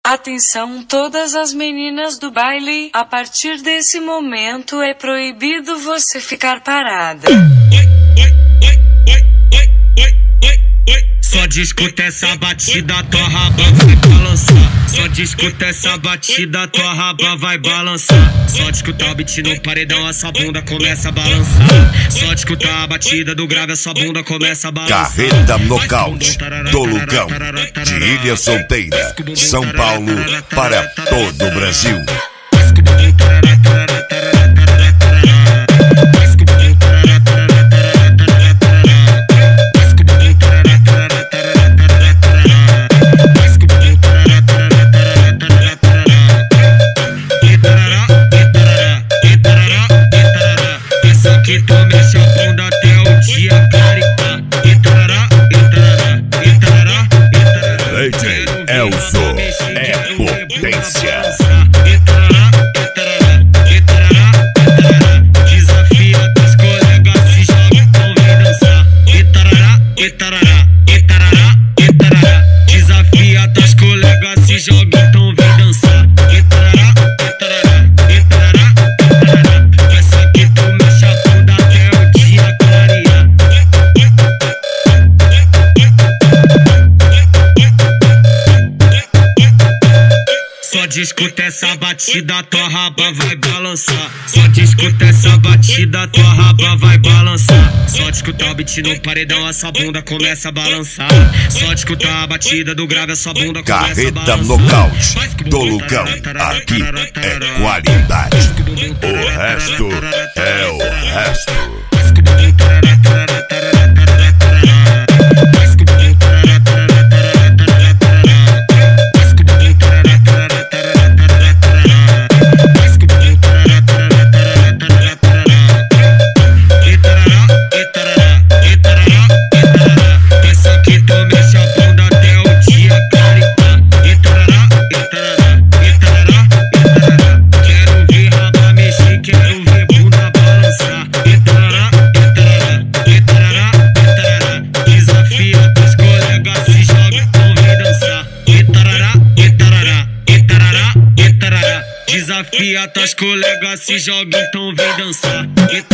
Atenção todas as meninas do baile, a partir desse momento é proibido você ficar parada. Só discuta essa batida, tua raba vai balançar. Só discuta essa batida, tua raba vai balançar. Só discuta o beat no paredão, a sua bunda começa a balançar. Só discuta a batida do grave, a sua bunda começa a balançar. Carreta Nocaute do Lugão, de Ilha Solteira, São Paulo, para todo o Brasil. Que tu mexe a bunda até o dia clarear. DJ Elzo é potência. Desafia teus colegas, se joga, então vem dançar. Desafia teus colegas, se joga, então vem dançar. Só discuta essa batida, tua raba vai balançar. Só discuta essa batida, tua raba vai balançar. Só discuta o beat no paredão, a sua bunda começa a balançar. Só discuta a batida do grave, a sua bunda começa a balançar. Carreta Nocaute do Lugão, aqui é qualidade. O resto é o resto. Desafia teus colegas, se joga, então vem dançar.